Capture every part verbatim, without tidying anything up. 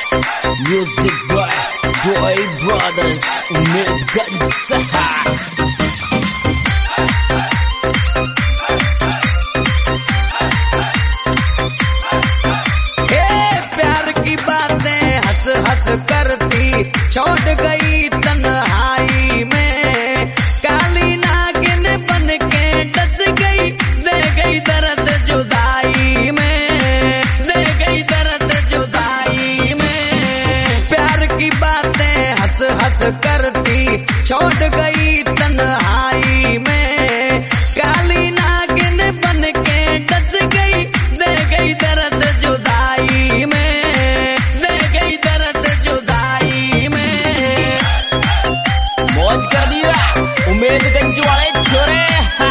Music by Boy Brothers Umedgansa. करती छोड़ गई तन्हाई में, काली नागिन बन के डस गई, दे गई दर्द जुदाई में, दे गई दर्द जुदाई में। प्यार की बातें हंस हंस करती छोड़ गई तन्हाई में, काली नागिन बन के डस गई, दे गई दर्द जुदाई में। Umedganj wale chore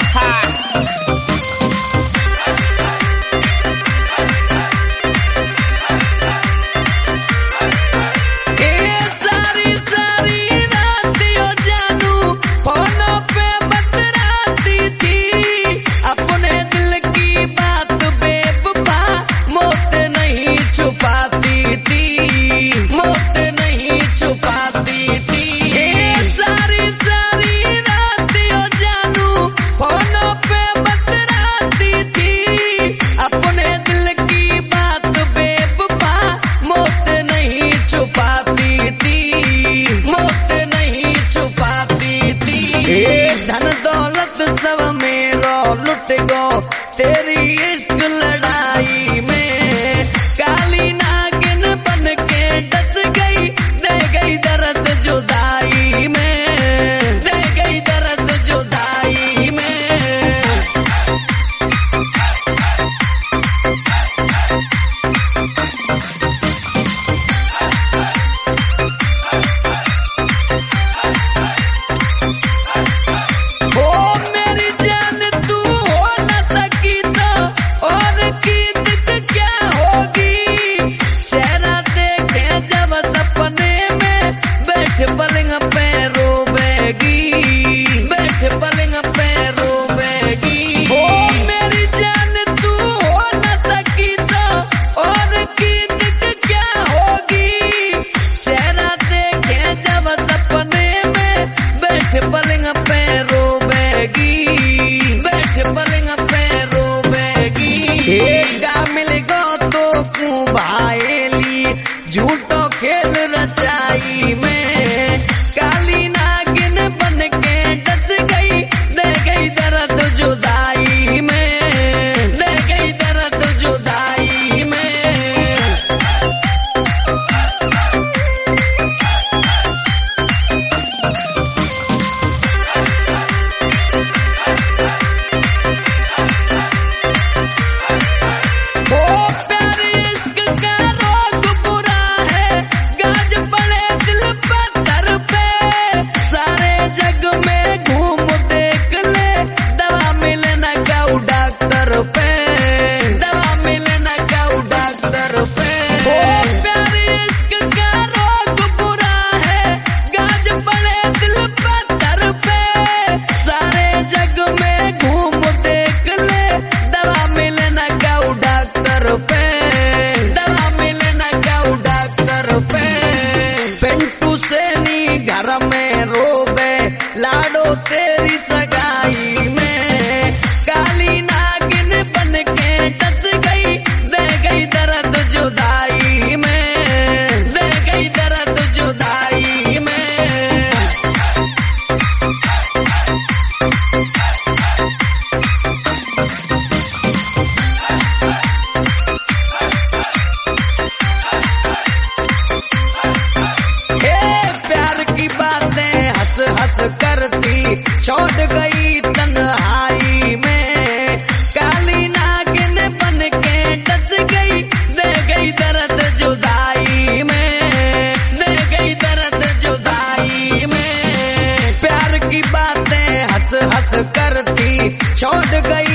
धन दौलत सब मेरो लुट गो तेरी इश्क लड़ाई में, काली नागिन बन के डस गई, दे गई दर्द जुदाई में, दे गई दर्द जुदाई में। पलंग पे रोवेगी, बैठ पलंग पे रोवेगी। ओ मेरी जान तू हो न सकी तो और की दिक क्या होगी, चेहरा देखे जब सपने में, बैठ पलंग पे रोवेगी, बैठ पलंग पे रोवेगी। एक मिल गो तो कू भाईली झूठो खेल रचाई में, काली नागिन बन के डस गई, दे गई दर्द जुदाई में, दे गई दर्द जुदाई में। ओ प्यार इश्क का रोग बुरा है, गाज पड़े दिल पत्थर पे, सारे जग में घूम देख ले, दवा मिले न गाँव डॉक्टर पे, दवा मिले न गाँव डॉक्टर पे। ओ प्यार इश्क का रोग बुरा है, गाज पड़े दिल पत्थर पे, सारे जग में घूम देख ले, दवा मिले न गाँव डॉक्टर पे, दवा मिले न गाँव डॉक्टर पे। पिंटू सैनी घर में रोवे लाडो तेरी सगाई में, काली नागिन बन के डस गई, दे गई दर्द जुदाई में, दे गई दर्द जुदाई में। प्यार की बातें हंस हंस करती छोड़ गई तन्हाई में, काली नागिन बन के डस गई, दे गई दर्द जुदाई में, दे गई दर्द जुदाई में। प्यार की बातें हंस हंस करती छोड़ गई